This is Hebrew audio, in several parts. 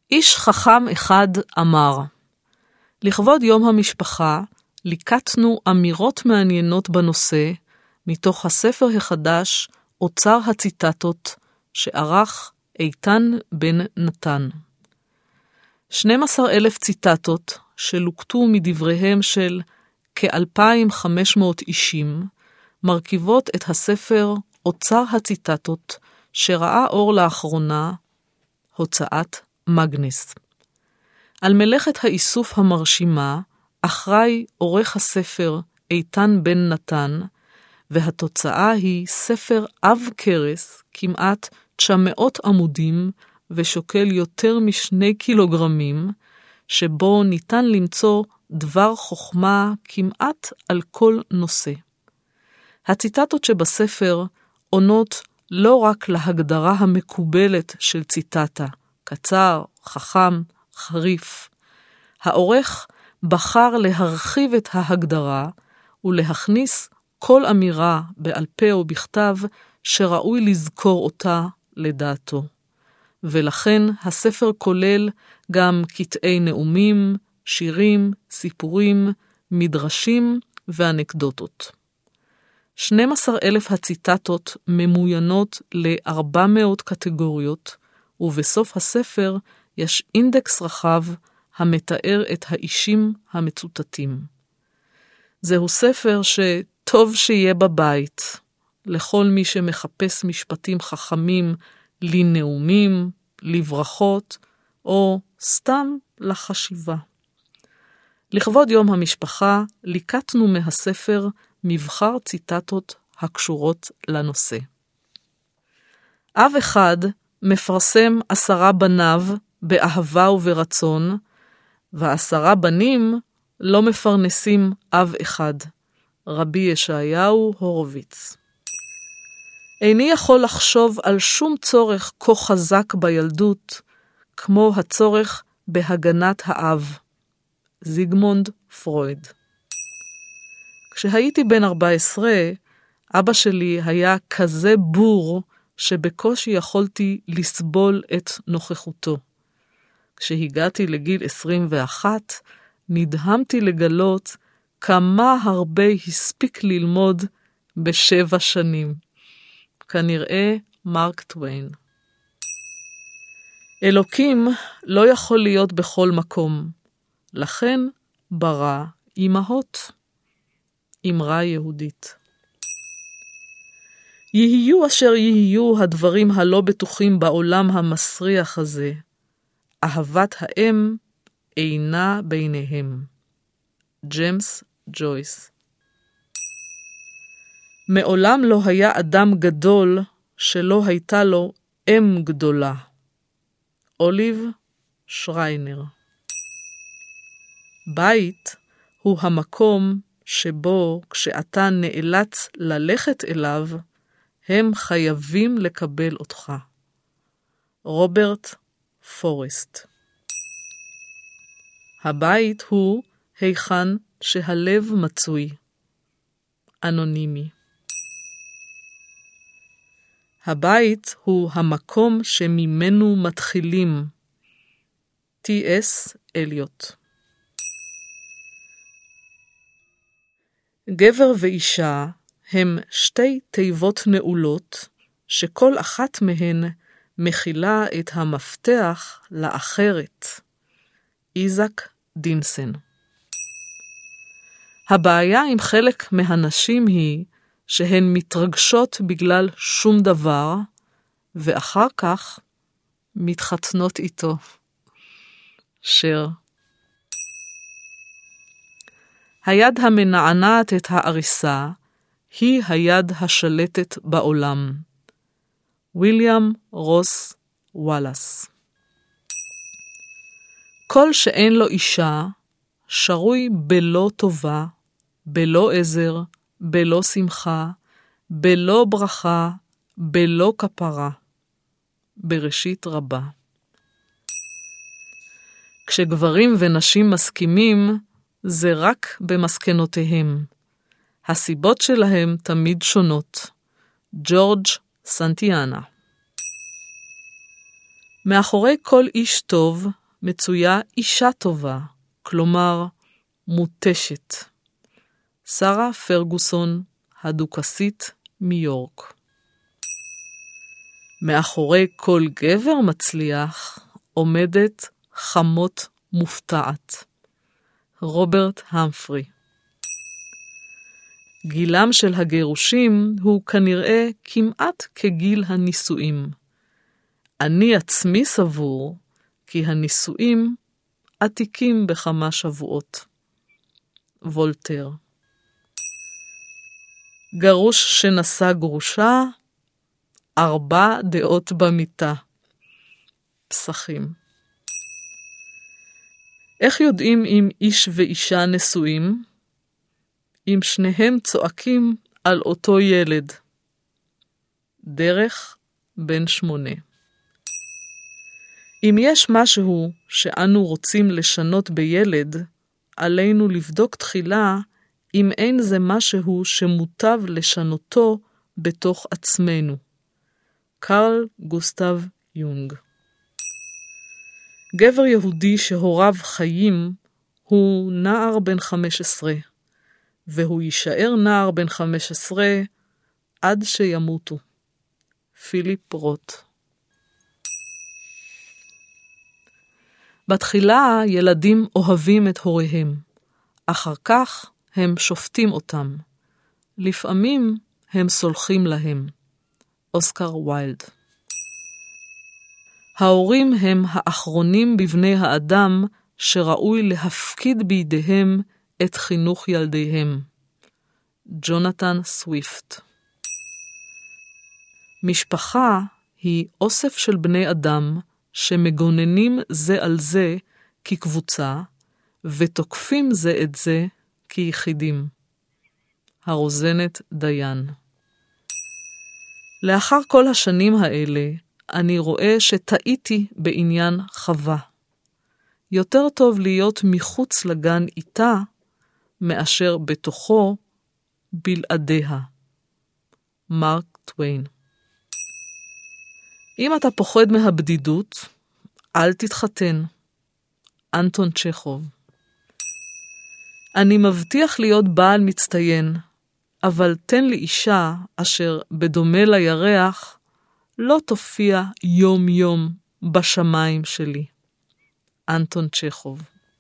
איש חכם אחד אמר, לכבוד יום המשפחה, ליקטנו אמירות מעניינות בנושא, מתוך הספר החדש, אוצר הציטטות, שערך איתן בן נתן. 12,000 ציטטות שלוקטו מדבריהם של כ-2,500 אישים, מרכיבות את הספר אוצר הציטטות, שראה אור לאחרונה, הוצאת מגנס. על מלאכת האיסוף המרשימה, אחראי עורך הספר איתן בן נתן, והתוצאה היא ספר עב כרס, כמעט 900 עמודים, ושוקל יותר מ2 קילוגרמים, שבו ניתן למצוא דבר חוכמה כמעט על כל נושא. הציטטות שבספר עונות לא רק להגדרה המקובלת של ציטטה, קצר, חכם, חריף. העורך בחר להרחיב את ההגדרה ולהכניס כל אמירה בעל פה או בכתב שראוי לזכור אותה לדעתו. ולכן הספר כולל גם קטעי נאומים, שירים, סיפורים, מדרשים ואנקדוטות. 12,000 הציטטות ממוינות ל-400 קטגוריות, ובסוף הספר יש אינדקס רחב המתאר את האישים המצוטטים. זהו ספר שטוב שיהיה בבית, לכל מי שמחפש משפטים חכמים לנאומים, לברכות, או סתם לחשיבה. לכבוד יום המשפחה, ליקטנו מהספר מבחר ציטטות הקשורות לנושא. אב אחד מפרסם 10 בניו באהבה וברצון, ו10 בנים לא מפרנסים אב אחד. רבי ישעיהו הורוביץ. איני יכול לחשוב על שום צורך כה חזק בילדות, כמו הצורך בהגנת האב. זיגמונד פרויד. כשהייתי בן 14, אבא שלי היה כזה בור שבקושי יכולתי לסבול את נוכחותו. כשהגעתי לגיל 21, נדהמתי לגלות כמה הרבה הספיק ללמוד ב7 שנים. כנראה מרק טוויין. אלוקים לא יכול להיות בכל מקום, לכן ברא אמהות. אמרה יהודית. יהיו אשר יהיו הדברים הלא בטוחים בעולם המסריח הזה, אהבת האם אינה ביניהם. ג'יימס ג'ויס. מעולם לא היה אדם גדול שלא הייתה לו אם גדולה. אוליב שריינר. בית הוא המקום שבו כשאתה נאלץ ללכת אליו, הם חייבים לקבל אותך. רוברט פורסט. הבית הוא היכן שהלב מצוי. אנונימי. הבית הוא המקום שממנו מתחילים. T.S. אליוט. גבר ואישה הם 2 תיבות נעולות, שכל אחת מהן מכילה את המפתח לאחרת. איזק דינסן. הבעיה עם חלק מהנשים היא שהן מתרגשות בגלל שום דבר, ואחר כך מתחתנות איתו. שר. היד המנענעת את העריסה היא היד השלטת בעולם. ויליאם רוס וואלאס. כל שאין לו אישה, שרוי בלא טובה, בלא עזר, בלא שמחה, בלא ברכה, בלא כפרה. בראשית רבה. כשגברים ונשים מסכימים, זה רק במסקנותיהם. הסיבות שלהם תמיד שונות. ג'ורג' סנטיאנה. מאחורי כל איש טוב מצויה אישה טובה, כלומר מותשת. שרה פרגוסון, הדוכסית מיורק. מאחורי כל גבר מצליח עומדת חמות מופתעת. רוברט המפרי. גילם של הגירושים הוא כנראה כמעט כגיל הנישואים. אני עצמי סבור כי הנישואים עתיקים בכמה שבועות. וולטר. גרוש שנשא גרושה, 4 דעות במיטה. פסחים. איך יודעים אם איש ואישה נשואים? אם שניהם צועקים על אותו ילד. דרך בן 8. אם יש משהו שאנו רוצים לשנות בילד, עלינו לבדוק תחילה אם אין זה משהו שמוטב לשנותו בתוך עצמנו. קרל גוסטב יונג. גבר יהודי שהוריו חיים הוא נער בן 15, והוא יישאר נער בן 15 עד שימותו. פיליפ רוט. בתחילה ילדים אוהבים את הוריהם, אחר כך הם שופטים אותם. לפעמים הם סולחים להם. אוסקר ויילד. ההורים הם האחרונים בבני האדם שראוי להפקיד בידיהם את חינוך ילדיהם. ג'ונתן סוויפט. משפחה היא אוסף של בני אדם שמגוננים זה על זה כקבוצה ותוקפים זה את זה כיחידים. הרוזנת דיין. לאחר כל השנים האלה, אני רואה שטעיתי בעניין חווה. יותר טוב להיות מחוץ לגן איתה, מאשר בתוכו בלעדיה. מרק טוויין. אם אתה פוחד מהבדידות, אל תתחתן. אנטון צ'כוב. אני מבטיח להיות בעל מצטיין, אבל תן לי אישה אשר בדומה לירח לא תופיע יום יום בשמיים שלי. אנטון צ'כוב.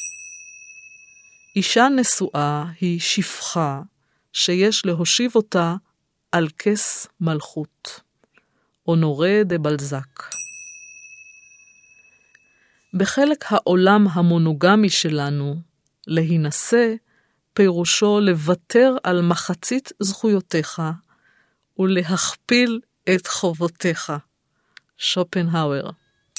אישה נשואה היא שפחה שיש להושיב אותה על כס מלכות. אונורי דה בלזק. בחלק העולם המונוגמי שלנו, להינשא פירושו לוותר על מחצית זכויותיך ולהכפיל את חובותיך. שופנהאואר.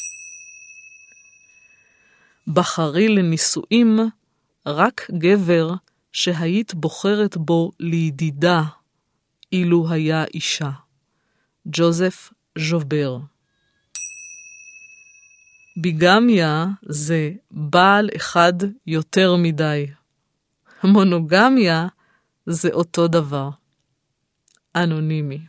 בחרי לנישואים רק גבר שהיית בוחרת בו לידידה, אילו היה אישה. ג'וזף ז'ובר. ביגמיה זה בעל אחד יותר מדי. מונוגמיה זה אותו דבר. אנונימי.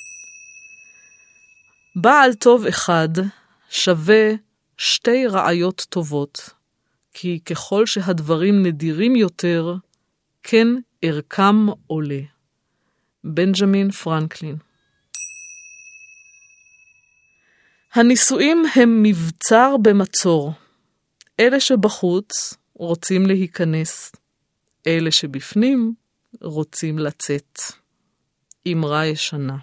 בעל טוב אחד שווה 2 רעיות טובות, כי ככל שהדברים נדירים יותר, כן ערכם עולה. בנג'מין פרנקלין. הנישואים הם מבצר במצור. אלה שבחוץ רוצים להיכנס, אלה שבפנים רוצים לצאת. אמרה ישנה.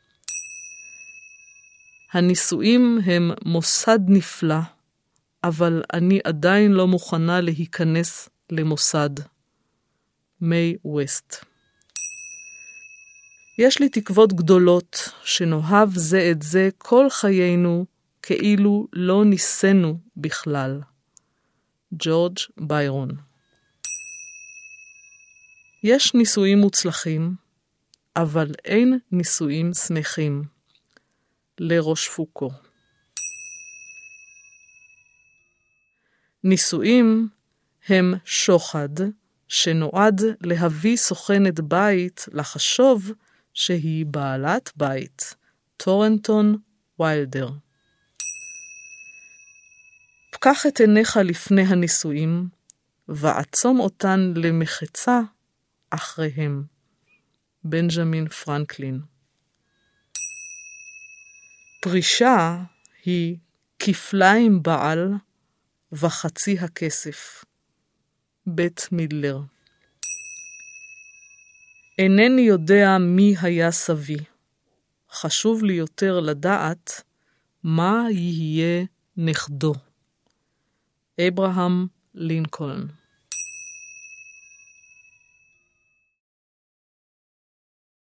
הנישואים הם מוסד נפלא, אבל אני עדיין לא מוכנה להיכנס למוסד. מיי ווסט. יש לי תקוות גדולות שנאהב זה את זה כל חיינו כאילו לא ניסינו בכלל. ג'ורג' ביירון. יש נישואים מוצלחים, אבל אין נישואים שמחים. לרוש פוקו. נישואים הם שוחד שנועד להביא סוכנת בית לחשוב שהיא בעלת בית. טורנטון ויילדר. הפקח את עיניך לפני הנישואים, ועצום אותן למחצה אחריהם. בנג'מין פרנקלין. פרישה היא כפליים בעל וחצי הכסף. בית מילר. אינני יודע מי היה סבי. חשוב לי יותר לדעת מה יהיה נכדו. אברהם לינקולן.